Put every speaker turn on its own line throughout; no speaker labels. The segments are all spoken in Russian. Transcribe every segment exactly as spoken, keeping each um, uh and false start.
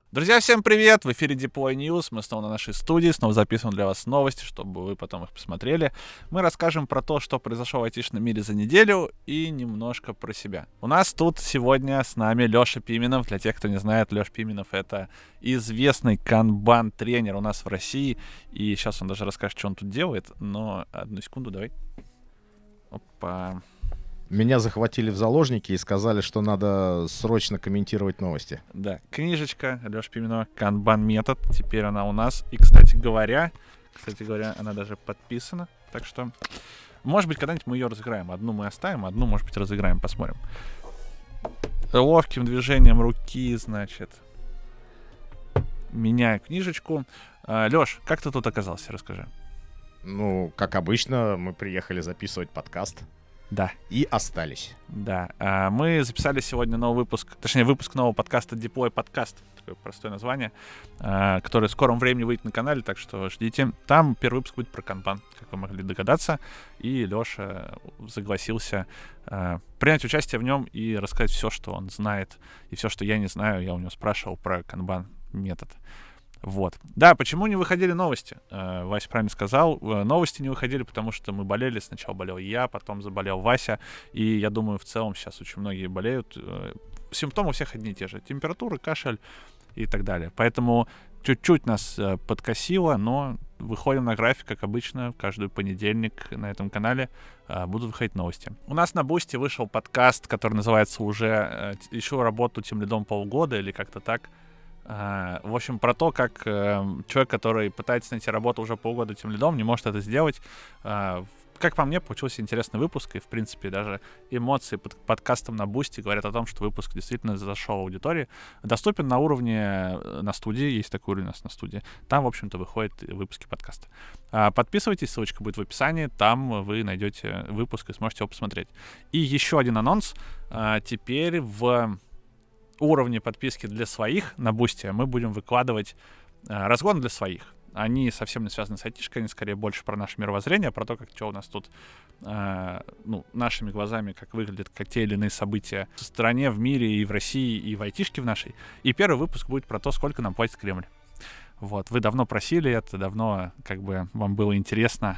Друзья, всем привет! В эфире Deploy News. Мы снова на нашей студии, снова записываем для вас новости, чтобы вы потом их посмотрели. Мы расскажем про то, что произошло в айтишном мире за неделю, и немножко про себя. У нас тут сегодня с нами Леша Пименов. Для тех, кто не знает, Леша Пименов — это известный канбан-тренер у нас в России. И сейчас он даже расскажет, что он тут делает. Но одну секунду, давай. Опа.
Меня захватили в заложники и сказали, что надо срочно комментировать новости.
Да, книжечка Лёши Пименова «Канбан метод». Теперь она у нас. И, кстати говоря, кстати говоря, она даже подписана. Так что, может быть, когда-нибудь мы ее разыграем. Одну мы оставим, одну, может быть, разыграем, посмотрим. Ловким движением руки, значит, меняю книжечку. А, Лёш, как ты тут оказался? Расскажи.
Ну, как обычно, мы приехали записывать подкаст.
Да.
И остались.
Да. А, мы записали сегодня новый выпуск, точнее, выпуск нового подкаста Deploy Podcast, такое простое название, а, который в скором времени выйдет на канале, так что ждите. Там первый выпуск будет про канбан, как вы могли догадаться, и Леша согласился а, принять участие в нем и рассказать все, что он знает, и все, что я не знаю. Я у него спрашивал про канбан метод. Вот. Да, почему не выходили новости? Э, Вася правильно сказал. Э, новости не выходили, потому что мы болели. Сначала болел я, потом заболел Вася. И я думаю, в целом сейчас очень многие болеют. Э, симптомы у всех одни и те же. Температура, кашель и так далее. Поэтому чуть-чуть нас э, подкосило, но выходим на график, как обычно. Каждый понедельник на этом канале э, будут выходить новости. У нас на Бусти вышел подкаст, который называется уже э, «Ищу работу тимлидом полгода» или как-то так. Uh, в общем, про то, как uh, человек, который пытается найти работу уже полгода тимлидом, не может это сделать. Uh, как по мне, получился интересный выпуск, и, в принципе, даже эмоции под подкастом на Бусти говорят о том, что выпуск действительно зашел в аудитории. Доступен на уровне на студии, есть такой уровень у нас на студии. Там, в общем-то, выходят выпуски подкаста. Uh, подписывайтесь, ссылочка будет в описании, там вы найдете выпуск и сможете его посмотреть. И еще один анонс. Uh, теперь в уровне подписки для своих на Бусти мы будем выкладывать э, разгон для своих. Они совсем не связаны с айтишкой, они скорее больше про наше мировоззрение, про то, как что у нас тут э, ну, нашими глазами, как выглядят как те или иные события в стране, в мире, и в России, и в айтишке в нашей. И первый выпуск будет про то, сколько нам платит Кремль. Вот, вы давно просили это, давно как бы вам было интересно.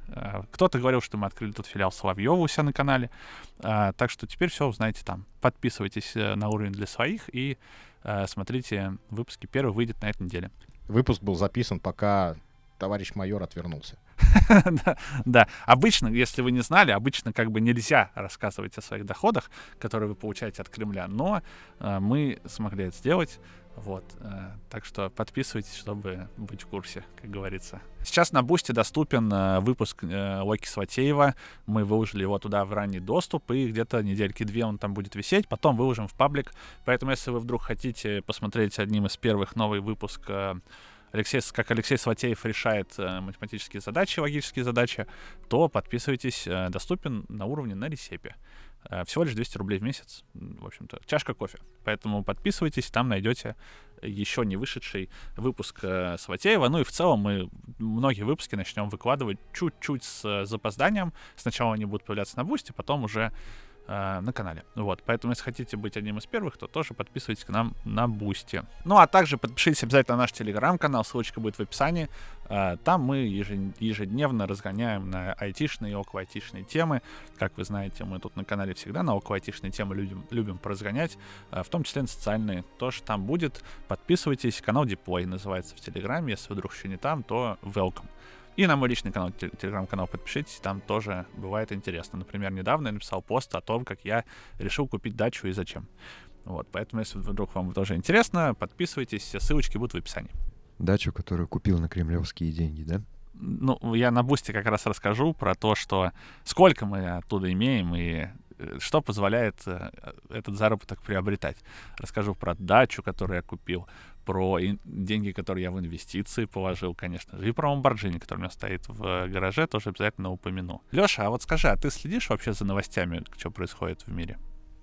Кто-то говорил, что мы открыли тут филиал Соловьева у себя на канале. А, так что теперь все узнаете там. Подписывайтесь на уровень для своих и а, смотрите выпуски. Первый выйдет на этой неделе.
Выпуск был записан, пока товарищ майор отвернулся.
да, да. Обычно, если вы не знали, обычно как бы нельзя рассказывать о своих доходах, которые вы получаете от Кремля. Но а, мы смогли это сделать. Вот, э, так что подписывайтесь, чтобы быть в курсе, как говорится. Сейчас на Бусти доступен э, выпуск э, Локи Сватеева. Мы выложили его туда в ранний доступ, и где-то недельки две он там будет висеть. Потом выложим в паблик. Поэтому, если вы вдруг хотите посмотреть одним из первых новый выпуск, э, Алексей, как Алексей Сватеев решает э, математические задачи, логические задачи, то подписывайтесь. Э, доступен на уровне на Ресепе. Всего лишь двести рублей в месяц, в общем-то, чашка кофе. Поэтому подписывайтесь, там найдете еще не вышедший выпуск э, Сватеева. Ну и в целом мы многие выпуски начнем выкладывать чуть-чуть с запозданием. Сначала они будут появляться на Бусти, потом уже э, на канале. Вот, поэтому если хотите быть одним из первых, то тоже подписывайтесь к нам на Бусти. Ну а также подпишитесь обязательно на наш телеграм-канал, ссылочка будет в описании. Там мы ежедневно разгоняем на айтишные и около айтишные темы. Как вы знаете, мы тут на канале всегда на около айтишные темы любим, любим поразгонять, в том числе на социальные. Тоже там будет. Подписывайтесь. Канал Deploy называется в Телеграме. Если вы вдруг еще не там, то welcome. И на мой личный канал, телеграм-канал подпишитесь, там тоже бывает интересно. Например, недавно я написал пост о том, как я решил купить дачу и зачем. Вот, поэтому, если вдруг вам тоже интересно, подписывайтесь, все ссылочки будут в описании.
Дачу, которую купил на кремлевские деньги, да?
Ну, я на Бусти как раз расскажу про то, что сколько мы оттуда имеем и что позволяет этот заработок приобретать. Расскажу про дачу, которую я купил, про деньги, которые я в инвестиции положил, конечно же, и про Lamborghini, который у меня стоит в гараже, тоже обязательно упомяну. Леша, а вот скажи, а ты следишь вообще за новостями, что происходит в мире?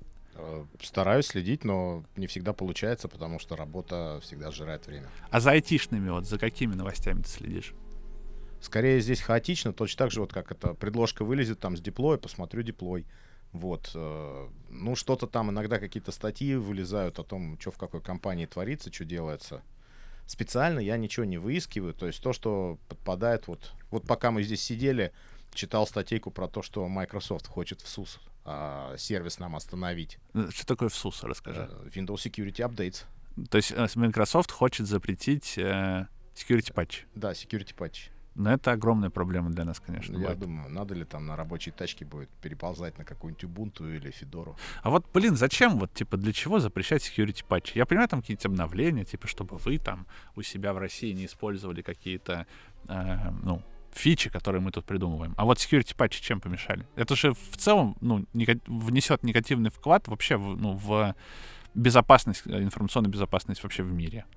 Стараюсь следить, но не всегда получается, потому что работа всегда сжирает время.
А за айтишными, вот за какими новостями ты следишь?
Скорее здесь хаотично, точно так же, вот как эта предложка вылезет там с Deploy, посмотрю Deploy. Вот. э, Ну, что-то там иногда какие-то статьи вылезают о том, что в какой компании творится, что делается. Специально я ничего не выискиваю. То есть то, что подпадает вот... Вот пока мы здесь сидели, читал статейку про то, что Microsoft хочет в СУС а, сервис нам остановить.
Э, Что такое в СУС, расскажи.
Э, Windows Security Updates.
То есть э, Microsoft хочет запретить э, security patch.
Да, security patch.
Но это огромная проблема для нас, конечно.
Я
будет.
думаю, надо ли там на рабочей тачке будет переползать на какую-нибудь Ubuntu или Федору.
А вот, блин, зачем, вот, типа, для чего запрещать security patch? Я понимаю, там какие-то обновления, типа, чтобы вы там у себя в России не использовали какие-то, э, ну, фичи, которые мы тут придумываем. А вот security patch чем помешали? Это же в целом, ну, нега- внесет негативный вклад вообще в, ну, в безопасность, э, информационную безопасность вообще в мире.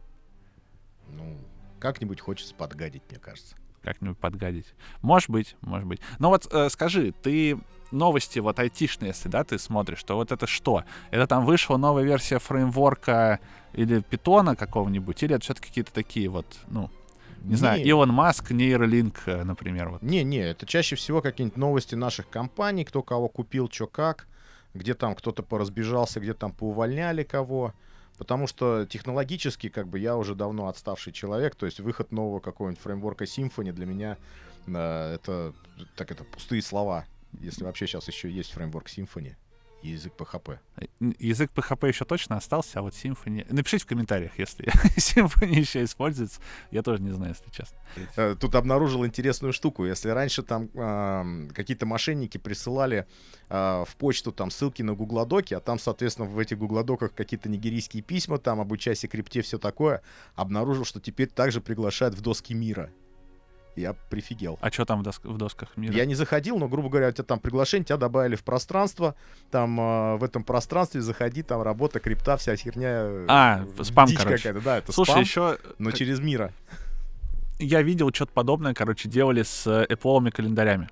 Ну, как-нибудь хочется подгадить, мне кажется.
Как-нибудь подгадить. Может быть, может быть. Но вот э, скажи, ты новости вот айтишные, если, да, ты смотришь, то вот это что? Это там вышла новая версия фреймворка или питона какого-нибудь, или это все-таки какие-то такие вот, ну, не знаю,
Не,
Илон Маск, нейролинк, э, например, вот.
Не-не, это чаще всего какие-нибудь новости наших компаний, кто кого купил, что как, где там кто-то поразбежался, где там поувольняли кого. Потому что технологически, как бы, я уже давно отставший человек, то есть выход нового какого-нибудь фреймворка Symfony для меня э, это, так это пустые слова. Если вообще сейчас еще есть фреймворк Symfony и язык пи эйч пи.
Э, н- Язык пи эйч пи еще точно остался, а вот Symfony... Напишите в комментариях, если Symfony еще используется. Я тоже не знаю, если честно.
Э, Тут обнаружил интересную штуку. Если раньше там ам, какие-то мошенники присылали а, в почту там ссылки на гуглодоки, а там, соответственно, в этих гуглодоках какие-то нигерийские письма, там обучайся крипте, все такое, обнаружил, что теперь также приглашают в доски мира. Я прифигел.
А что там в, доск- в досках мира?
Я не заходил, но, грубо говоря, у тебя там приглашение, тебя добавили в пространство, там а, в этом пространстве заходи, там работа, крипта, вся херня. э,
А,
э,
спам,
дичь
короче.
какая-то, да, это
Слушай,
спам,
еще
но через мира.
я видел что-то подобное, короче, делали с э, Apple календарями.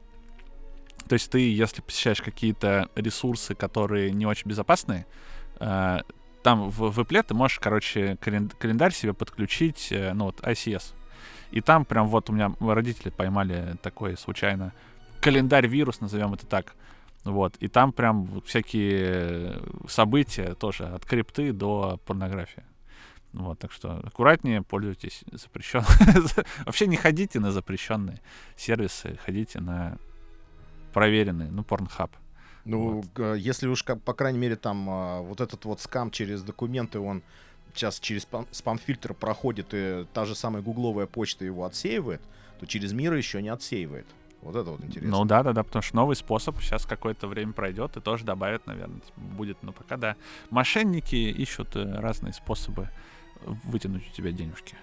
То есть ты, если посещаешь какие-то ресурсы, которые не очень безопасные, э, там в, в Apple ты можешь, короче, кален- календарь себе подключить, э, ну вот, ай си эс. И там прям вот у меня родители поймали такой случайно календарь-вирус, назовем это так. Вот. И там прям вот всякие события тоже от крипты до порнографии. Вот, так что аккуратнее, пользуйтесь запрещенными. Вообще не ходите на запрещенные сервисы, ходите на проверенные, ну, Pornhub.
Ну,
Вот.
г- если уж, как, по крайней мере, там а, вот этот вот скам через документы, он сейчас через спам- спам-фильтр проходит, и та же самая гугловая почта его отсеивает, то через мира еще не отсеивает. Вот это вот интересно.
Ну да, да, да, потому что новый способ сейчас какое-то время пройдет и тоже добавят, наверное, типа, будет. Но пока да. Мошенники ищут э, разные способы вытянуть у тебя денежки.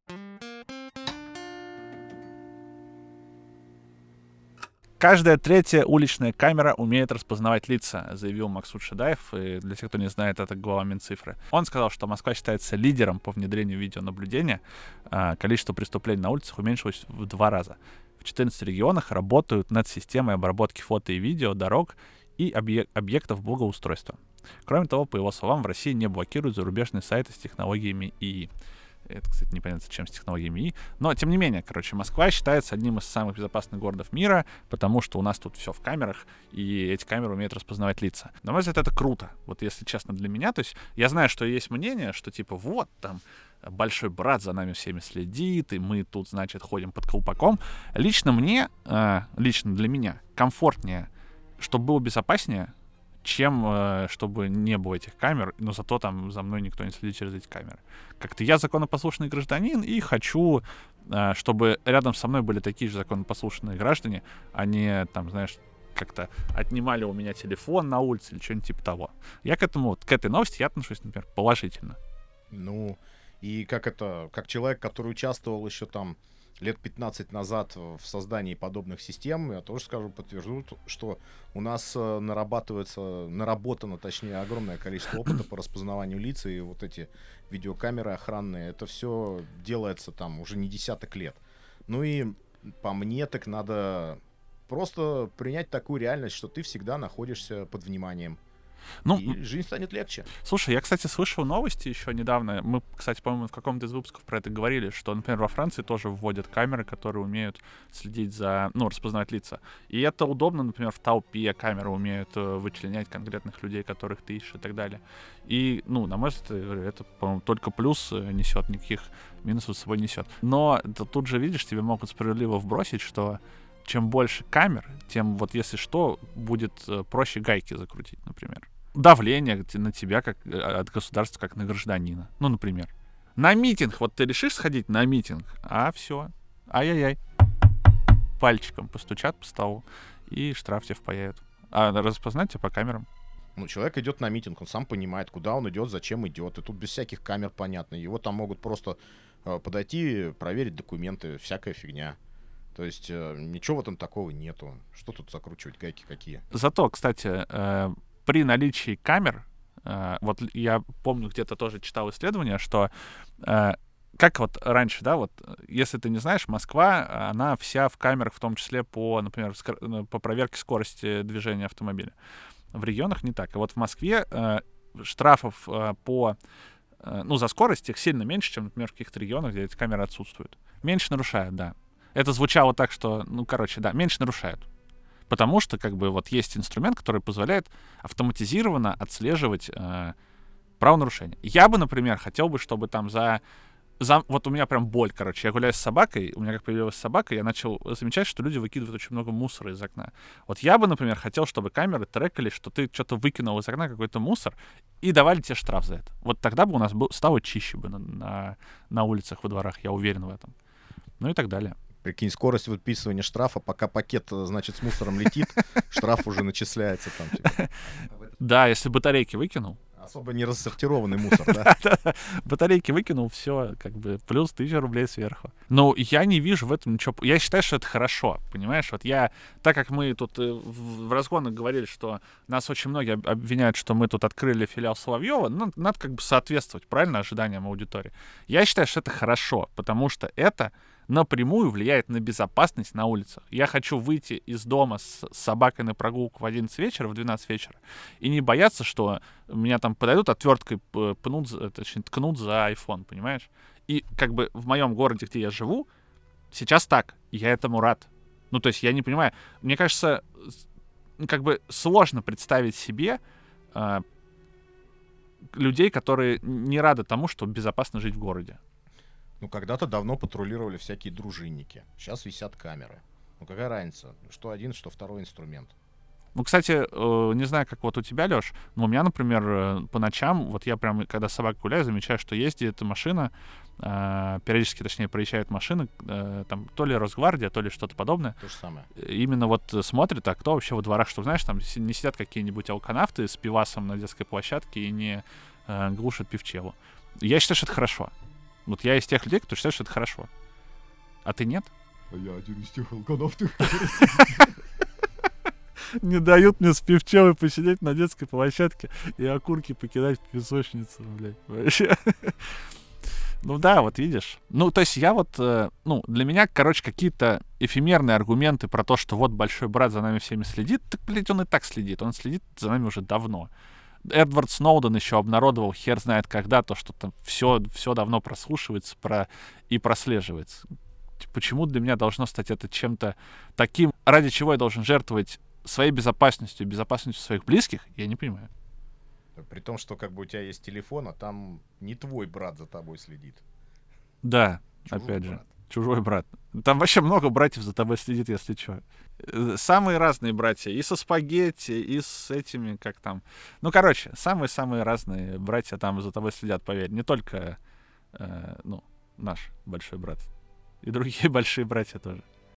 Каждая третья уличная камера умеет распознавать лица, заявил Максут Шадаев. И для тех, кто не знает, это глава Минцифры. Он сказал, что Москва считается лидером по внедрению видеонаблюдения. А, количество преступлений на улицах уменьшилось в два раза. В четырнадцати регионах работают над системой обработки фото и видео, дорог и объек- объектов благоустройства. Кроме того, по его словам, в России не блокируют зарубежные сайты с технологиями ИИ. Это, кстати, непонятно, зачем с технологиями ИИ. Но, тем не менее, короче, Москва считается одним из самых безопасных городов мира, потому что у нас тут все в камерах, и эти камеры умеют распознавать лица. На мой взгляд, это круто. Вот если честно для меня, то есть я знаю, что есть мнение, что типа вот там большой брат за нами всеми следит, и мы тут, значит, ходим под колпаком. Лично мне, э, лично для меня комфортнее, чтобы было безопаснее, чем э, чтобы не было этих камер, но зато там за мной никто не следит через эти камеры. Как-то я законопослушный гражданин и хочу, э, чтобы рядом со мной были такие же законопослушные граждане, а не, там, знаешь, как-то отнимали у меня телефон на улице или что-нибудь типа того. Я к этому, вот, к этой новости я отношусь, например, положительно.
Ну, и как это, как человек, который участвовал еще там лет пятнадцать назад в создании подобных систем, я тоже скажу, подтвержу, что у нас э, нарабатывается, наработано, точнее, огромное количество опыта по распознаванию лиц, и вот эти видеокамеры охранные, это все делается там уже не десяток лет. Ну и по мне так надо просто принять такую реальность, что ты всегда находишься под вниманием.
Ну,
и жизнь станет легче.
слушай, я, кстати, слышал новости еще недавно. Мы, кстати, по-моему, в каком-то из выпусков про это говорили, что, например, во Франции тоже вводят камеры, которые умеют следить за, ну, распознавать лица. И это удобно, например, в толпе камеры умеют э, вычленять конкретных людей, которых ты ищешь и так далее. И, ну, на мой взгляд, я говорю, это, по-моему, только плюс э, несет, никаких минусов с собой несет. Но т- тут же, видишь, тебе могут справедливо вбросить, что чем больше камер, тем вот если что, будет э, проще гайки закрутить, например. Давление на тебя как э, от государства, как на гражданина. Ну, например. На митинг. Вот ты решишь сходить на митинг, а все. Ай-яй-яй. Пальчиком постучат по столу, и штраф тебе впаяют. А распознать тебя по камерам.
Ну, человек идет на митинг, он сам понимает, куда он идет, зачем идет. И тут без всяких камер понятно. Его там могут просто э, подойти, проверить документы, всякая фигня. То есть э, ничего в этом такого нету. Что тут закручивать, гайки какие?
Зато, кстати, э, при наличии камер, э, вот я помню, где-то тоже читал исследование, что э, как вот раньше, да, вот, если ты не знаешь, Москва, она вся в камерах, в том числе по, например, скор- по проверке скорости движения автомобиля. В регионах не так. И вот в Москве э, штрафов э, по, э, ну, за скорость их сильно меньше, чем, например, в каких-то регионах, где эти камеры отсутствуют. Меньше нарушают, да. Это звучало так, что, ну, короче, да, меньше нарушают. Потому что, как бы, вот есть инструмент, который позволяет автоматизированно отслеживать э, правонарушения. Я бы, например, хотел бы, чтобы там за... за... Вот у меня прям боль, короче. Я гуляю с собакой, у меня как появилась собака, я начал замечать, что люди выкидывают очень много мусора из окна. Вот я бы, например, хотел, чтобы камеры трекали, что ты что-то выкинул из окна, какой-то мусор, и давали тебе штраф за это. Вот тогда бы у нас был... стало чище бы на, на, на улицах, во дворах, я уверен в этом. Ну и так далее.
Прикинь, скорость выписывания штрафа, пока пакет, значит, с мусором летит, штраф уже начисляется там. Типа.
Да, если батарейки выкинул.
Особо не рассортированный мусор, да?
Батарейки выкинул, все, как бы, плюс тысяча рублей сверху. Но я не вижу в этом ничего... Я считаю, что это хорошо, понимаешь? Вот я... Так как мы тут в разгонах говорили, что нас очень многие обвиняют, что мы тут открыли филиал Соловьева, ну, надо как бы соответствовать, правильно, ожиданиям аудитории. Я считаю, что это хорошо, потому что это напрямую влияет на безопасность на улицах. Я хочу выйти из дома с собакой на прогулку в одиннадцать вечера, в двенадцать вечера, и не бояться, что меня там подойдут, отверткой пнут, точнее, ткнут за iPhone, понимаешь? И как бы в моем городе, где я живу, сейчас так, и я этому рад. Ну, то есть я не понимаю, мне кажется, как бы сложно представить себе э, людей, которые не рады тому, что безопасно жить в городе.
Ну, когда-то давно патрулировали всякие дружинники. Сейчас висят камеры. Ну, какая разница? Что один, что второй инструмент.
Ну, кстати, э, не знаю, как вот у тебя, Лёш, но у меня, например, э, по ночам, вот я прям, когда с собакой гуляю, замечаю, что ездит эта машина, э, периодически, точнее, проезжают машины, э, там, то ли Росгвардия, то ли что-то подобное.
То же самое.
Именно вот смотрит, а кто вообще во дворах, что, знаешь, там не сидят какие-нибудь алканавты с пивасом на детской площадке и не э, глушат пивчелу. Я считаю, что это хорошо. Вот я из тех людей, кто считает, что это хорошо. А ты нет?
А я один из тех алканавтов,
Не дают мне с пивчелой посидеть на детской площадке и окурки покидать в песочницу, блядь. Вообще. Ну да, вот видишь. Ну, то есть я вот, э, ну, для меня, короче, какие-то эфемерные аргументы про то, что вот большой брат за нами всеми следит, так, блядь, он и так следит. Он следит за нами уже давно. Эдвард Сноуден еще обнародовал, хер знает когда, то, что там все, все давно прослушивается про... и прослеживается. Почему для меня должно стать это чем-то таким, ради чего я должен жертвовать своей безопасностью, безопасностью своих близких, я не понимаю.
При том, что как бы у тебя есть телефон, а там не твой брат за тобой следит.
Да,
Чужой
опять же,
брат.
чужой брат. Там вообще много братьев за тобой следит, если что. Самые разные братья. И со спагетти, и с этими, как там. Ну, короче, самые-самые разные братья там за тобой следят, поверь. Не только, э, ну, наш большой брат. И другие большие братья тоже.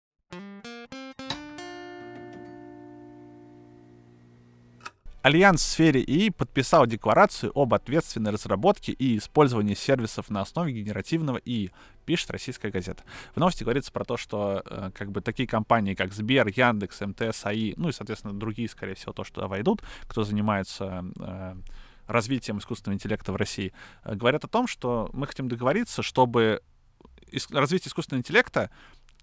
Альянс в сфере ИИ подписал декларацию об ответственной разработке и использовании сервисов на основе генеративного ИИ, пишет «Российская газета». В новости говорится про то, что э, как бы такие компании, как Сбер, Яндекс, МТС, АИ, ну и, соответственно, другие, скорее всего, то, что туда войдут, кто занимается э, развитием искусственного интеллекта в России, э, говорят о том, что мы хотим договориться, чтобы ис- развитие искусственного интеллекта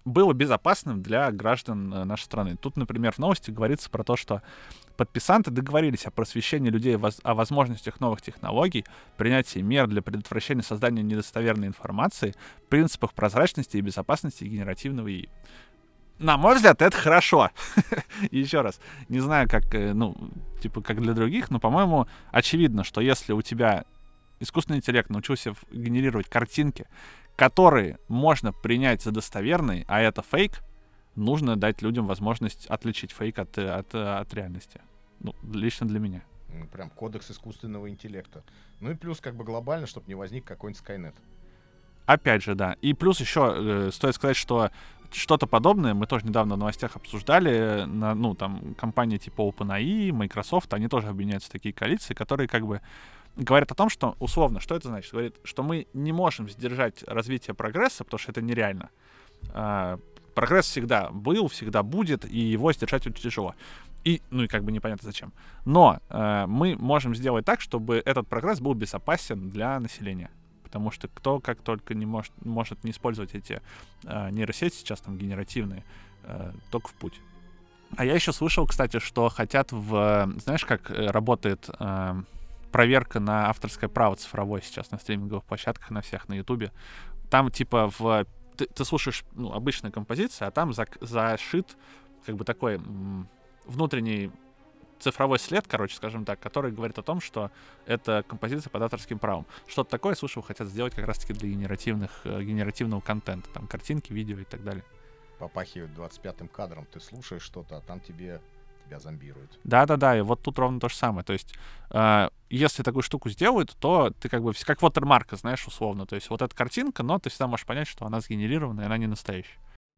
было безопасным для граждан э, нашей страны. Тут, например, в новости говорится про то, что подписанты договорились о просвещении людей воз- о возможностях новых технологий, принятии мер для предотвращения создания недостоверной информации, принципах прозрачности и безопасности генеративного ИИ. На мой взгляд, это хорошо. Еще раз, не знаю, как, э, ну, типа, как для других, но, по-моему, очевидно, что если у тебя искусственный интеллект научился в- генерировать картинки, которые можно принять за достоверные, а это фейк, нужно дать людям возможность отличить фейк от, э, от, э, от реальности. Ну, лично для меня.
Ну, прям кодекс искусственного интеллекта. Ну и плюс как бы глобально, чтобы не возник какой-нибудь Skynet.
Опять же, да. И плюс еще э, стоит сказать, что что-то подобное мы тоже недавно в новостях обсуждали. э, На, ну, там, компании типа OpenAI, Microsoft, они тоже объединяются в такие коалиции, которые как бы говорят о том, что, условно, что это значит? Говорит, что мы не можем сдержать развитие прогресса, потому что это нереально. А, прогресс всегда был, всегда будет, и его сдержать очень тяжело. И, ну и как бы непонятно зачем. Но э, мы можем сделать так, чтобы этот прогресс был безопасен для населения. Потому что кто как только не может, может не использовать эти э, нейросети сейчас там генеративные, э, только в путь. А я еще слышал, кстати, что хотят в... Знаешь, как э, работает э, проверка на авторское право цифровое сейчас на стриминговых площадках, на всех, на Ютубе. Там типа в... Ты, ты слушаешь ну, обычную композицию, а там зак- зашит как бы такой м, внутренний цифровой след, короче, скажем так, который говорит о том, что это композиция под авторским правом. Что-то такое, слушай, хотят сделать как раз-таки для генеративных, э, генеративного контента. Там картинки, видео и так далее.
Попахивает двадцать пятым кадром, ты слушаешь что-то, а там тебе тебя зомбируют.
Да-да-да, и вот тут ровно то же самое. То есть, э, если такую штуку сделают, то ты как бы, вс- как watermark, знаешь, условно. То есть вот эта картинка, но ты всегда можешь понять, что она сгенерирована, и она не настоящая.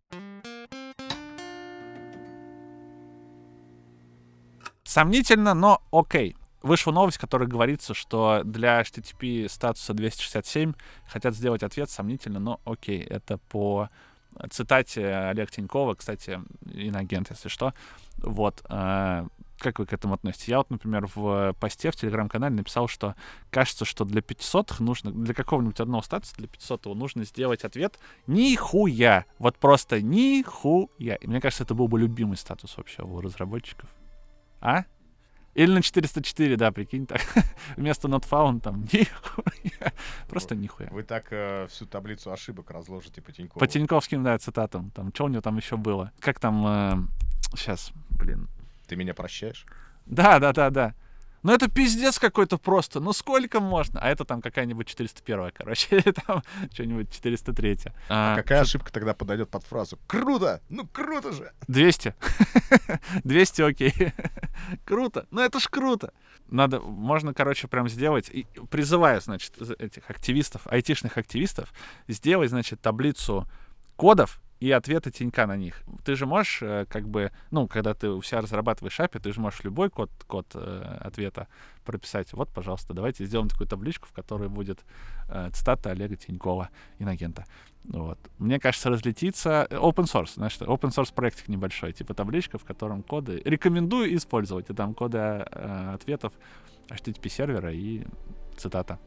Сомнительно, но окей. Вышла новость, в которой говорится, что для эйч ти ти пи статуса двести шестьдесят семь хотят сделать ответ сомнительно, но окей. Это по цитате Олега Тинькова, кстати, иноагент, если что. Вот. э, Как вы к этому относитесь? Я вот, например, в посте в Телеграм-канале написал, что кажется, что для пятисотых нужно, для какого-нибудь одного статуса, для пятисотого нужно сделать ответ нихуя. Вот просто нихуя. И мне кажется, это был бы любимый статус вообще у разработчиков. А? Или на четыреста четыре, да, прикинь, так. Вместо not found там нихуя. Просто нихуя.
Вы так э, всю таблицу ошибок разложите по Тинькову.
По Тиньковским, да, цитатам. Там, что у него там еще было? Как там... Сейчас, блин.
Ты меня прощаешь?
Да, да, да, да. Ну это пиздец какой-то просто. Ну сколько можно? А это там какая-нибудь четыреста первая, короче. Или там что-нибудь четыреста третья.
А
А,
какая ошибка тогда подойдет под фразу? Круто! Ну круто же!
двести. двести, окей. Круто. Ну это ж круто. Надо, можно, короче, прям сделать, и призываю, значит, этих активистов, айтишных активистов, сделать, значит, таблицу кодов и ответы Тинька на них. Ты же можешь, э, как бы, ну, когда ты у себя разрабатываешь эй пи ай, ты же можешь любой код, код э, ответа прописать. Вот, пожалуйста, давайте сделаем такую табличку, в которой будет э, цитата Олега Тинькова, инагента. Вот. Мне кажется, разлетится open source, знаешь, open source проектик небольшой, типа табличка, в котором коды... Рекомендую использовать, и там коды э, ответов эйч ти ти пи сервера и цитата.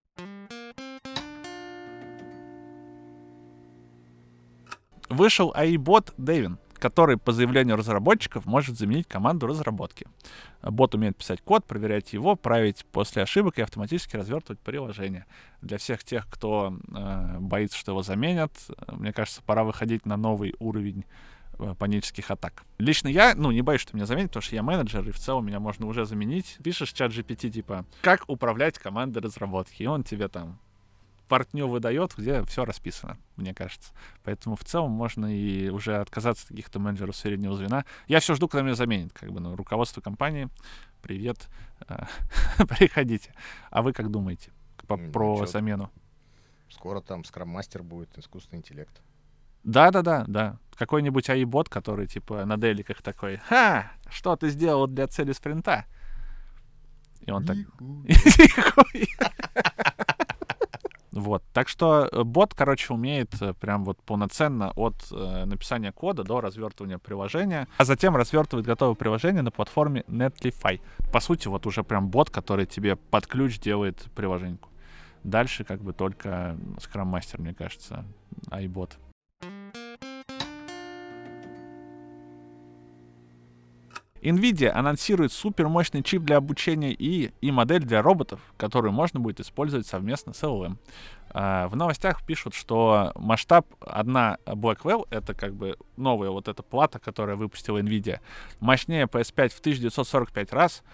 Вышел эй ай-бот Devin, который по заявлению разработчиков может заменить команду разработки. Бот умеет писать код, проверять его, править после ошибок и автоматически развертывать приложение. Для всех тех, кто э, боится, что его заменят, мне кажется, пора выходить на новый уровень э, панических атак. Лично я, ну, не боюсь, что меня заменят, потому что я менеджер, и в целом меня можно уже заменить. Пишешь в чат джи пи ти, типа, как управлять командой разработки, и он тебе там партню выдает, где все расписано, мне кажется. Поэтому в целом можно и уже отказаться от каких-то менеджеров среднего звена. Я все жду, когда меня заменят, как бы, ну, руководство компании, привет, приходите. А вы как думаете по-
Ну,
про
чё,
замену?
Скоро там скрам-мастер будет, искусственный интеллект.
Да-да-да, да. Какой-нибудь эй ай-бот, который, типа, на деликах такой, ха, что ты сделал для цели спринта? И он так... Вот, так что э, бот, короче, умеет э, прям вот полноценно от э, написания кода до развертывания приложения, а затем развертывает готовое приложение на платформе Netlify. По сути, вот уже прям бот, который тебе под ключ делает приложеньку. Дальше как бы только Scrum Master, мне кажется, ай-бот. NVIDIA анонсирует супермощный чип для обучения ИИ и модель для роботов, которую можно будет использовать совместно с эл эл эм. Uh, в новостях пишут, что масштаб одна Blackwell, это как бы новая вот эта плата, которая выпустила NVIDIA, мощнее пи эс пять в тысяча девятьсот сорок пять раз.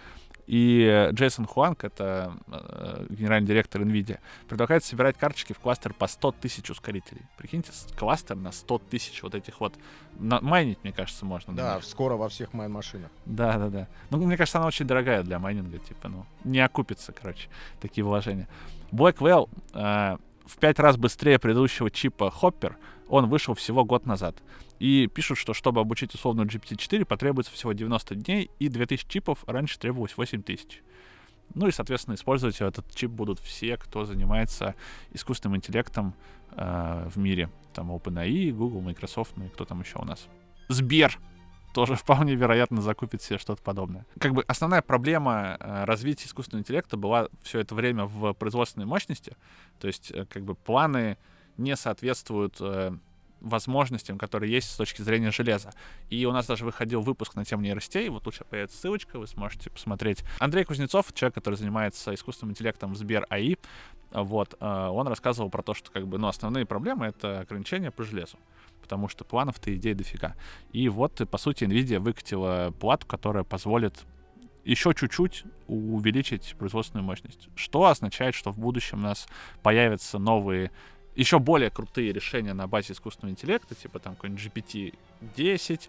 И Джейсон Хуанг, это э, генеральный директор NVIDIA, предлагает собирать карточки в кластер по сто тысяч ускорителей. Прикиньте, кластер на сто тысяч вот этих вот. На, майнить, мне кажется, можно.
Да,
наверное.
скоро во всех майн-машинах.
Да, да, да. Ну, мне кажется, она очень дорогая для майнинга, типа, ну, не окупится, короче, такие вложения. Blackwell э, в пять раз быстрее предыдущего чипа Hopper, он вышел всего год назад. И пишут, что чтобы обучить условную джи пи ти четыре, потребуется всего девяносто дней и две тысячи чипов, раньше требовалось восемь тысяч. Ну и, соответственно, использовать этот чип будут все, кто занимается искусственным интеллектом э, в мире. Там OpenAI, Google, Microsoft, ну и кто там еще у нас? Сбер! Тоже вполне вероятно закупит себе что-то подобное. Как бы основная проблема э, развития искусственного интеллекта была все это время в производственной мощности. То есть, э, как бы планы не соответствуют э, возможностям, которые есть с точки зрения железа. И у нас даже выходил выпуск на тему нейросетей. Вот тут сейчас появится ссылочка, вы сможете посмотреть. Андрей Кузнецов, человек, который занимается искусственным интеллектом в Сбер эй ай, вот, э, он рассказывал про то, что как бы, ну, основные проблемы — это ограничения по железу. Потому что планов-то идей дофига. И вот, по сути, NVIDIA выкатила плату, которая позволит еще чуть-чуть увеличить производственную мощность. Что означает, что в будущем у нас появятся новые, еще более крутые решения на базе искусственного интеллекта, типа там какой-нибудь джи пи ти десять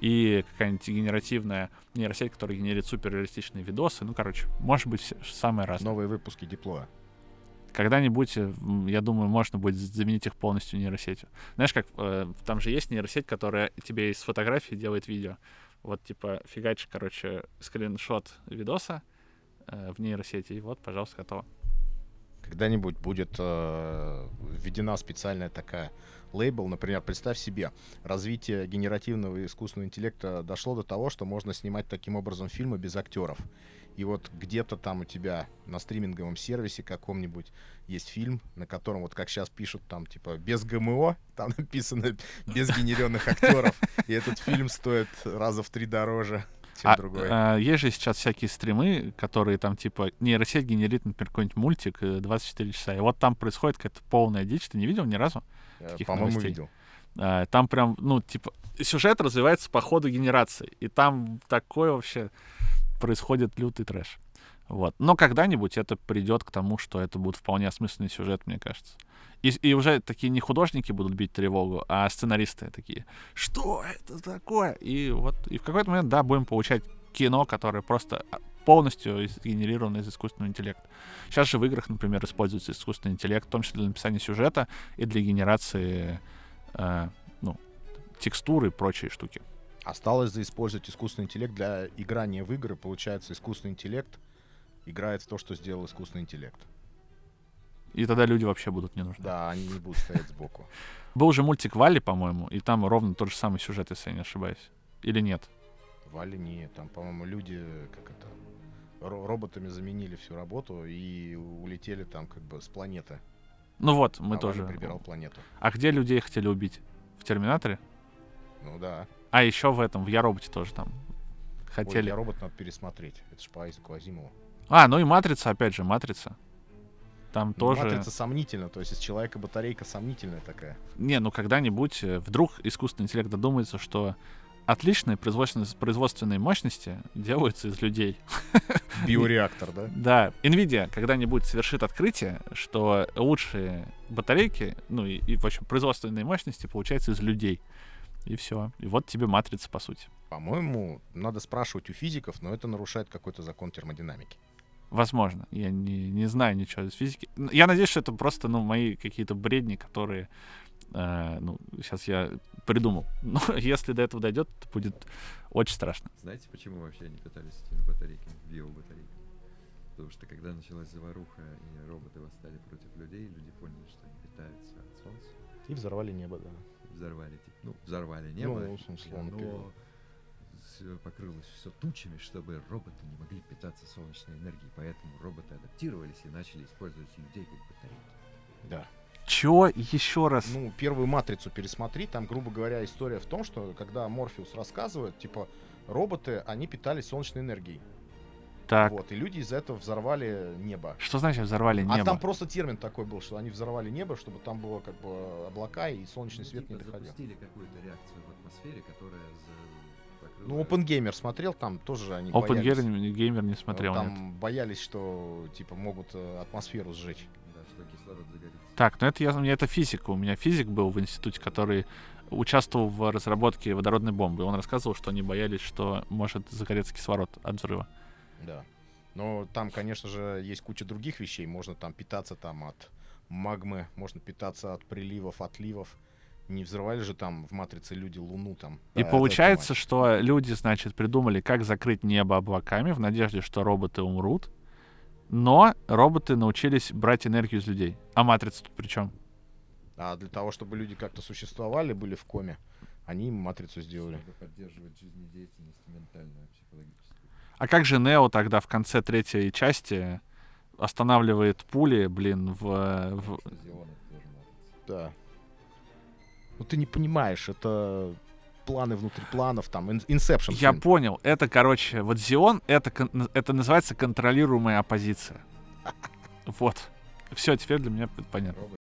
и какая-нибудь генеративная нейросеть, которая генерит суперреалистичные видосы. Ну, короче, может быть, самое разное.
Новые выпуски диплоя.
Когда-нибудь, я думаю, можно будет заменить их полностью нейросетью. Знаешь, как э, там же есть нейросеть, которая тебе из фотографии делает видео. Вот, типа, фигачишь, короче, скриншот видоса э, в нейросети, и вот, пожалуйста, готово.
Когда-нибудь будет э, введена специальная такая лейбл. Например, представь себе, развитие генеративного искусственного интеллекта дошло до того, что можно снимать таким образом фильмы без актеров. И вот где-то там у тебя на стриминговом сервисе каком-нибудь есть фильм, на котором, вот как сейчас пишут, там типа без ГМО, там написано без генеренных актеров. И этот фильм стоит раза в три дороже, чем
а,
другой.
А, есть же сейчас всякие стримы, которые там типа нейросеть генерит, например, какой-нибудь мультик двадцать четыре часа. И вот там происходит какая-то полная дичь. Ты не видел ни разу?
По-моему, новостей? Видел.
А, там прям, ну, типа, сюжет развивается по ходу генерации. И там такое вообще происходит лютый трэш. Вот. Но когда-нибудь это придет к тому, что это будет вполне осмысленный сюжет, мне кажется. И, и уже такие не художники будут бить тревогу, а сценаристы такие: что это такое? И вот и в какой-то момент, да, будем получать кино, которое просто полностью сгенерировано из искусственного интеллекта. Сейчас же в играх, например, используется искусственный интеллект, в том числе для написания сюжета и для генерации э, ну, текстуры и прочие штуки.
Осталось заиспользовать искусственный интеллект для играния в игры. Получается, искусственный интеллект играет в то, что сделал искусственный интеллект.
И тогда люди вообще будут не нужны.
Да, они не будут стоять сбоку.
Был же мультик «Валли», по-моему, и там ровно тот же самый сюжет, если я не ошибаюсь. Или нет?
«Валли» не. Там, по-моему, люди как это ро- роботами заменили всю работу и улетели там как бы с планеты.
Ну вот, мы
а
тоже.
Валли прибирал планету.
А где людей хотели убить? В «Терминаторе»?
Ну да.
А еще в этом, в «Я, роботе» тоже там хотели.
Ой, «Я, робот» надо пересмотреть. Это же по Айзеку Азимову.
А, ну и «Матрица», опять же, «Матрица». Там
ну,
тоже...
«Матрица» сомнительно, то есть из человека батарейка сомнительная такая.
Не, ну когда-нибудь вдруг искусственный интеллект додумается, что отличные производственные, производственные мощности делаются из людей.
Биореактор, да?
Да. NVIDIA когда-нибудь совершит открытие, что лучшие батарейки, ну и, и в общем, производственные мощности получаются из людей. И все. И вот тебе «Матрица», по сути.
По-моему, надо спрашивать у физиков, но это нарушает какой-то закон термодинамики.
Возможно. Я не, не знаю ничего из физики. Я надеюсь, что это просто, ну, мои какие-то бредни, которые, э, ну, сейчас я придумал. Но если до этого дойдет, то будет очень страшно.
Знаете, почему вообще они пытались этими батарейками, биобатарейками? Потому что когда началась заваруха и роботы восстали против людей, люди поняли, что они питаются от солнца.
И взорвали небо, да.
Взорвали, типа, ну, взорвали небо,
ну, условно,
но с- покрылось все тучами, чтобы роботы не могли питаться солнечной энергией. Поэтому роботы адаптировались и начали использовать людей как батарейки.
Да.
Чего еще раз?
Ну, первую «Матрицу» пересмотри. Там, грубо говоря, история в том, что когда Морфеус рассказывает, типа, роботы, они питались солнечной энергией.
Так,
Вот, и люди из-за этого взорвали небо.
что значит взорвали небо?
А там просто термин такой был, что они взорвали небо, чтобы там было как бы облака и солнечный свет не
Типа
доходил.
запустили какую-то реакцию в атмосфере, которая за... покрыла-
Ну, OpenGamer смотрел, там тоже они
Open
боялись.
Gamer не
Ну,
смотрел, нет.
Там боялись, что типа могут э, атмосферу сжечь.
Да, что кислород загорится.
Так, ну это я, у меня это физика. У меня физик был в институте, который участвовал в разработке водородной бомбы. Он рассказывал, что они боялись, что может загореться кислород от взрыва.
Да. Но там, конечно же, есть куча других вещей. Можно там питаться там от магмы, можно питаться от приливов, отливов. Не взрывали же там в «Матрице» люди Луну там.
И
Да, это
получается,
понимаю.
что люди, значит, придумали, как закрыть небо облаками в надежде, что роботы умрут. Но роботы научились брать энергию из людей. А матрица тут при чем?
А для того, чтобы люди как-то существовали, были в коме, они им «Матрицу» сделали.
Чтобы поддерживать жизнедеятельность ментальную, психологическую.
А как же Нео тогда в конце третьей части останавливает пули, блин, в... в-
Потому что Зион это тоже матрица.
Да. Ну ты не понимаешь, это планы внутри планов, там, ин- Inception.
Я
фильм.
понял. Это, короче, вот Зион, это, кон- это называется контролируемая оппозиция. Вот. Все, теперь для меня это понятно.
Робот.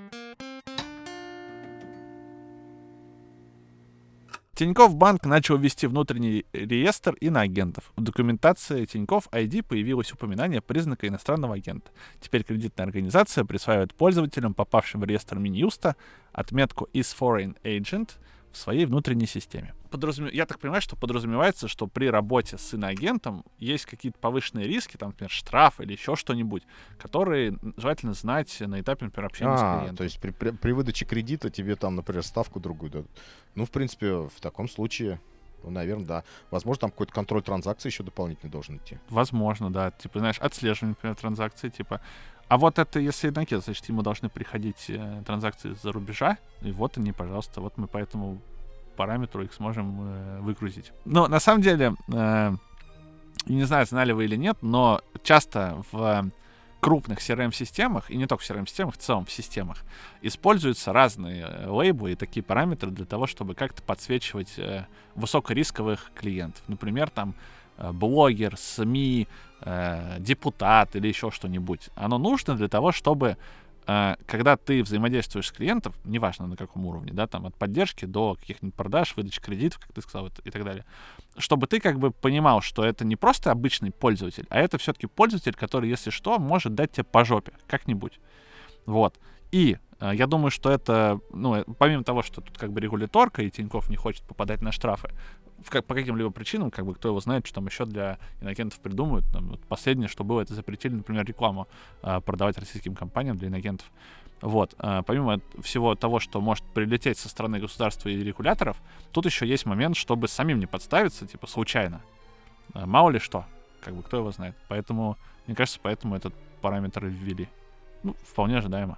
Тинькофф Банк начал вести внутренний реестр иноагентов. В документации Тинькофф ай ди появилось упоминание признака иностранного агента. Теперь кредитная организация присваивает пользователям, попавшим в реестр Минюста, отметку «is foreign agent» в своей внутренней системе. Подразуме- Я так понимаю, что подразумевается, что при работе с иноагентом есть какие-то повышенные риски, там, например, штраф или еще что-нибудь, которые желательно знать на этапе, например, общения с
А,
клиентом.
то есть при, при- при выдаче кредита тебе там, например, ставку другую дадут. Ну, в принципе, в таком случае, ну, наверное, да. Возможно, там какой-то контроль транзакций еще дополнительный должен идти.
Возможно, да. Типа, знаешь, отслеживание, например, транзакций, типа. А вот это, если иноагент, значит, ему должны приходить э, транзакции из-за рубежа, и вот они, пожалуйста, вот мы по этому параметру их сможем э, выгрузить. Но на самом деле, э, не знаю, знали вы или нет, но часто в крупных си ар эм-системах, и не только в си ар эм-системах, в целом в системах, используются разные э, лейблы и такие параметры для того, чтобы как-то подсвечивать э, высокорисковых клиентов. Например, там э, блогер, СМИ, э, депутат или еще что-нибудь. Оно нужно для того, чтобы э, когда ты взаимодействуешь с клиентом, неважно на каком уровне, да, там от поддержки до каких-нибудь продаж, выдачи кредитов, как ты сказал, и так далее, чтобы ты как бы понимал, что это не просто обычный пользователь, а это все-таки пользователь, который, если что, может дать тебе по жопе как-нибудь. Вот. И э, я думаю, что это, ну, э, помимо того, что тут как бы регуляторка, и Тинькофф не хочет попадать на штрафы, в как, по каким-либо причинам, как бы кто его знает, что там еще для инагентов придумают. Там, вот последнее, что было, это запретили, например, рекламу э, продавать российским компаниям для инагентов. Вот. Э, помимо всего того, что может прилететь со стороны государства и регуляторов, тут еще есть момент, чтобы самим не подставиться, типа, случайно. Э, мало ли что. Как бы кто его знает. Поэтому, мне кажется, поэтому этот параметр и ввели. Ну, вполне ожидаемо.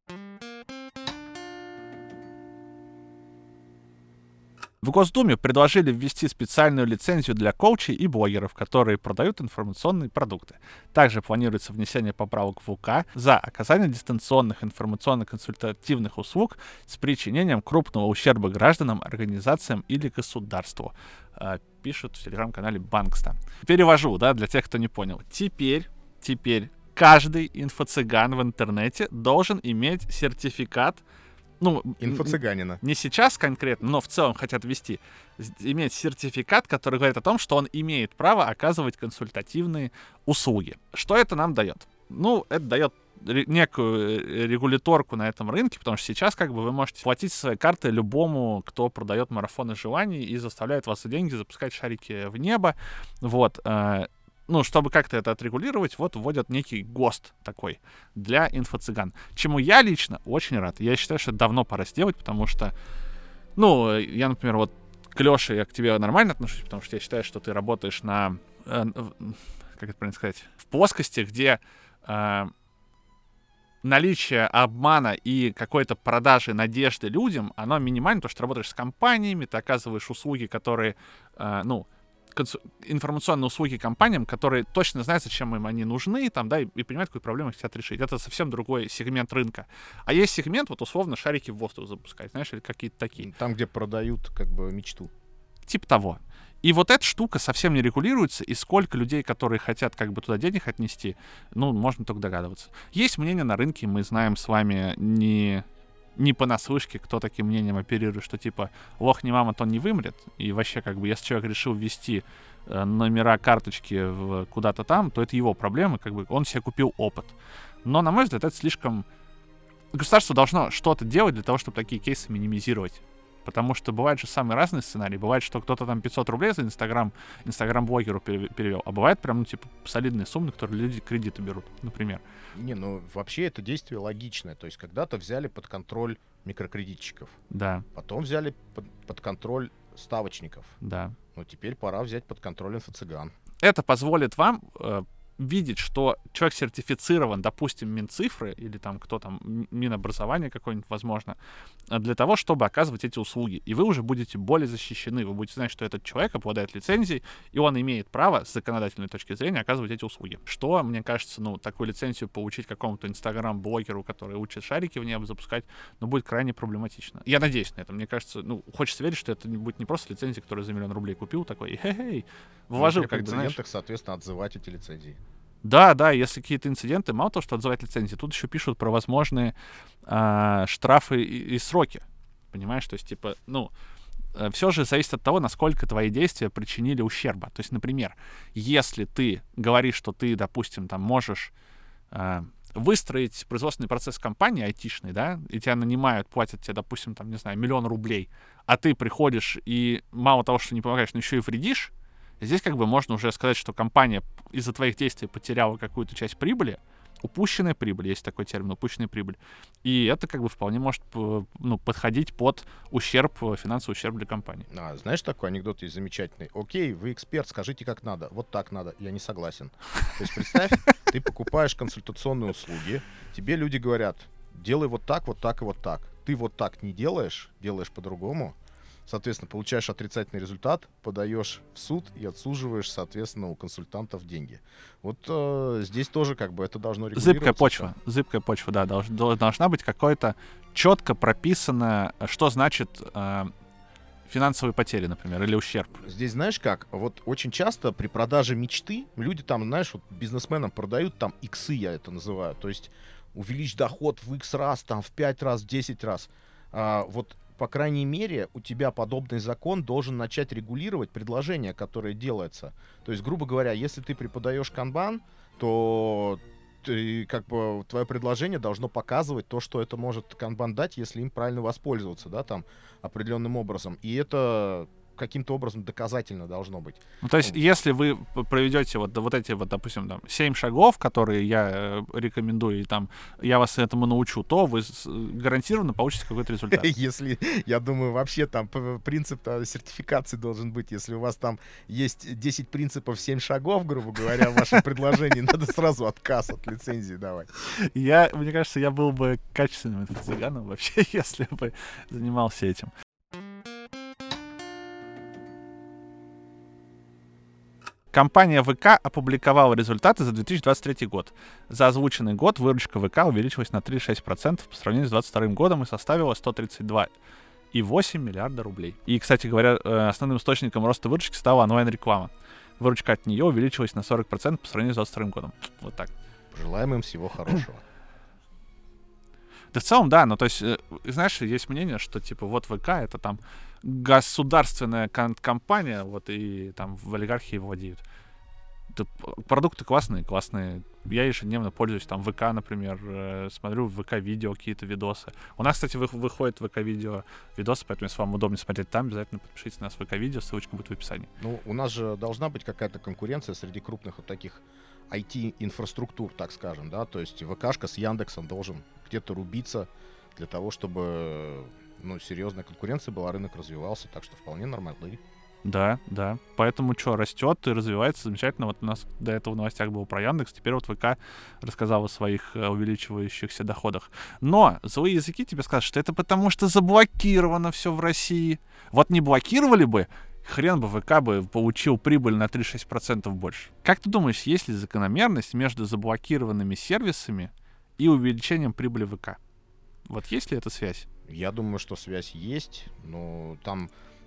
В Госдуме предложили ввести специальную лицензию для коучей и блогеров, которые продают информационные продукты. Также планируется внесение поправок в УК за оказание дистанционных информационно-консультативных услуг с причинением крупного ущерба гражданам, организациям или государству. Э, Пишут в телеграм-канале Банкста. Перевожу, да, для тех, кто не понял. Теперь, теперь каждый инфо-цыган в интернете должен иметь сертификат. Ну,
Инфо-цыганина.
не сейчас конкретно, но в целом хотят ввести, с- иметь сертификат, который говорит о том, что он имеет право оказывать консультативные услуги. Что это нам дает? Ну, это дает ре- некую э, регуляторку на этом рынке, потому что сейчас как бы вы можете платить со своей карты любому, кто продает марафоны желаний и заставляет вас за деньги запускать шарики в небо. Вот. э, Ну, чтобы как-то это отрегулировать, вот вводят некий ГОСТ такой для инфо-цыган. Чему я лично очень рад. Я считаю, что это давно пора сделать, потому что, ну, я, например, вот к Лёше я к тебе нормально отношусь, потому что я считаю, что ты работаешь на, э, в- как это правильно сказать, в плоскости, где э, наличие обмана и какой-то продажи надежды людям, оно минимально, потому что ты работаешь с компаниями, ты оказываешь услуги, которые, э, ну, консу- информационные услуги компаниям, которые точно знают, зачем им они нужны, там, да, и, и понимают, какую проблему хотят решить. Это совсем другой сегмент рынка. А есть сегмент, вот условно, шарики в воздух запускать, знаешь, или какие-то такие.
Там, где продают как бы мечту.
Типа того. И вот эта штука совсем не регулируется, и сколько людей, которые хотят как бы туда денег отнести, ну, можно только догадываться. Есть мнение на рынке, мы знаем с вами не, не понаслышке, кто таким мнением оперирует, что типа лох не мама, то он не вымрет, и вообще как бы если человек решил ввести э, номера карточки в, куда-то там, то это его проблемы, как бы он себе купил опыт. Но, на мой взгляд, это слишком... Государство должно что-то делать для того, чтобы такие кейсы минимизировать. Потому что бывают же самые разные сценарии. Бывает, что кто-то там пятьсот рублей за Инстаграм, Инстаграм-блогеру перевел. А бывает прям, ну, типа, солидные суммы, которые люди кредиты берут, например.
Не, ну, вообще это действие логичное. То есть когда-то взяли под контроль микрокредитчиков.
Да,
Потом взяли под, под контроль ставочников.
да.
Ну, теперь пора взять под контроль инфо-цыган.
Это позволит вам э, видеть, что человек сертифицирован, допустим, Минцифры или там кто там, М- Минобразования какой-нибудь, возможно, для того, чтобы оказывать эти услуги. И вы уже будете более защищены. Вы будете знать, что этот человек обладает лицензией, и он имеет право с законодательной точки зрения оказывать эти услуги. Что, мне кажется, ну, такую лицензию получить какому-то инстаграм-блогеру, который учит шарики в небо запускать, ну, будет крайне проблематично. Я надеюсь на это. Мне кажется, ну, хочется верить, что это не будет не просто лицензия, которую за миллион рублей купил, такой, хе-хей, вложил,
Ну, при
как бы, знаешь.
прецедентах, соответственно, отзывать эти лицензии.
Да, да, если какие-то инциденты, мало того, что отзывать лицензии, тут еще пишут про возможные а, штрафы и, и сроки. Понимаешь, то есть, типа, ну, все же зависит от того, насколько твои действия причинили ущерба. То есть, например, если ты говоришь, что ты, допустим, там можешь а, выстроить производственный процесс компании айтишной, да, и тебя нанимают, платят тебе, допустим, там, не знаю, миллион рублей, а ты приходишь и мало того, что не помогаешь, но еще и вредишь, здесь как бы можно уже сказать, что компания из-за твоих действий потеряла какую-то часть прибыли, упущенная прибыль, есть такой термин, упущенная прибыль. И это как бы вполне может ну, подходить под ущерб, финансовый ущерб для компании.
А, знаешь, такой анекдот есть замечательный. Окей, вы эксперт, скажите, как надо. Вот так надо. Я не согласен. То есть представь, ты покупаешь консультационные услуги, тебе люди говорят, делай вот так, вот так и вот так. Ты вот так не делаешь, делаешь по-другому. Соответственно, получаешь отрицательный результат, подаешь в суд и отсуживаешь, соответственно, у консультантов деньги. Вот э, здесь тоже как бы это должно регулироваться.
Зыбкая почва, зыбкая почва, да, долж, должна быть какое-то четко прописано, что значит э, финансовые потери, например, или ущерб.
Здесь знаешь как? Вот очень часто при продаже мечты люди там, знаешь, вот бизнесменам продают там иксы, я это называю. То есть увеличь доход в икс раз, там в пять раз, в десять раз. А, вот по крайней мере, у тебя подобный закон должен начать регулировать предложение, которое делается. То есть, грубо говоря, если ты преподаешь канбан, то ты, как бы, твое предложение должно показывать то, что это может канбан дать, если им правильно воспользоваться, да, там, определенным образом. И это каким-то образом доказательно должно быть.
Ну, то есть, если вы проведете вот, вот эти вот, допустим, там, семь шагов, которые я э, рекомендую, и там я вас этому научу, то вы с, гарантированно получите какой-то результат.
Если, я думаю, вообще там принцип сертификации должен быть. Если у вас там есть десять принципов, семь шагов, грубо говоря, в вашем предложении, надо сразу отказ от лицензии давать.
Я, мне кажется, я был бы качественным инфо-цыганом вообще, если бы занимался этим. Компания ВК опубликовала результаты за две тысячи двадцать третий год. За озвученный год выручка ВК увеличилась на тридцать шесть процентов по сравнению с двадцать вторым годом и составила сто тридцать два и восемь миллиарда рублей. И, кстати говоря, основным источником роста выручки стала онлайн-реклама. Выручка от нее увеличилась на сорок процентов по сравнению с двадцать вторым годом. Вот так.
Желаем им всего хорошего.
Да в целом, да, но то есть, знаешь, есть мнение, что типа вот ВК это там государственная ком- компания, вот и там в олигархии владеют. Да, продукты классные, классные. Я ежедневно пользуюсь там ВК, например, э, смотрю в ВК-видео какие-то видосы. У нас, кстати, вы, выходит ВК-видео видосы, поэтому если вам удобнее смотреть там, обязательно подпишитесь на нас в ВК-видео, ссылочка будет в описании.
Ну, у нас же должна быть какая-то конкуренция среди крупных вот таких ай ти-инфраструктур, так скажем, да, то есть ВКшка с Яндексом должен где-то рубиться для того, чтобы, ну, серьезная конкуренция была, рынок развивался, так что вполне нормально.
Да, да. Поэтому что, растет и развивается замечательно. Вот у нас до этого в новостях было про Яндекс, теперь вот ВК рассказал о своих э, увеличивающихся доходах. Но злые языки тебе скажут, что это потому, что заблокировано все в России. Вот не блокировали бы, хрен бы ВК бы получил прибыль на тридцать шесть процентов больше. Как ты думаешь, есть ли закономерность между заблокированными сервисами и увеличением прибыли ВК? Вот есть ли эта связь?
Я думаю, что связь есть, но там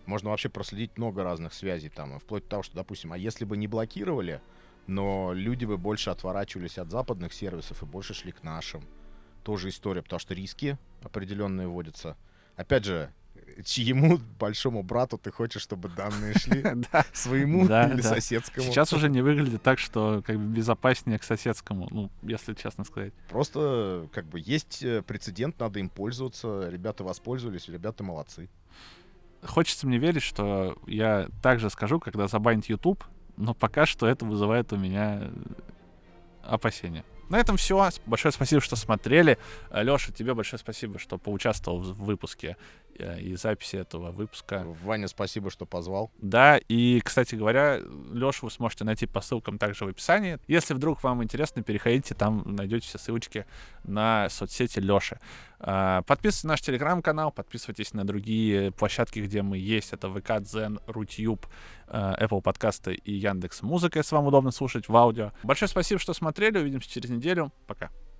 можно вообще проследить много разных связей там, и вплоть до того, что, допустим, а если бы не блокировали, но люди бы больше отворачивались от западных сервисов и больше шли к нашим. Тоже история, потому что риски определенные вводятся. Опять же, чьему большому брату ты хочешь, чтобы данные шли?
Да.
Своему
Да,
или
да.
соседскому?
Сейчас уже не выглядит так, что как бы безопаснее к соседскому, ну, если честно сказать.
Просто как бы есть э, прецедент, надо им пользоваться. Ребята воспользовались, ребята молодцы.
Хочется мне верить, что я также скажу, когда забанить YouTube, но пока что это вызывает у меня опасения. На этом все. Большое спасибо, что смотрели. Леша, тебе большое спасибо, что поучаствовал в выпуске э, и записи этого выпуска.
Ваня, спасибо, что позвал.
Да, и, кстати говоря, Лешу вы сможете найти по ссылкам также в описании. Если вдруг вам интересно, переходите, там найдете все ссылочки на соцсети Леши. Подписывайтесь на наш телеграм-канал, подписывайтесь на другие площадки, где мы есть. Это ВК, Дзен, Рутюб, Apple подкасты и Яндекс.Музыка, если вам удобно слушать в аудио. Большое спасибо, что смотрели. Увидимся через неделю. Пока.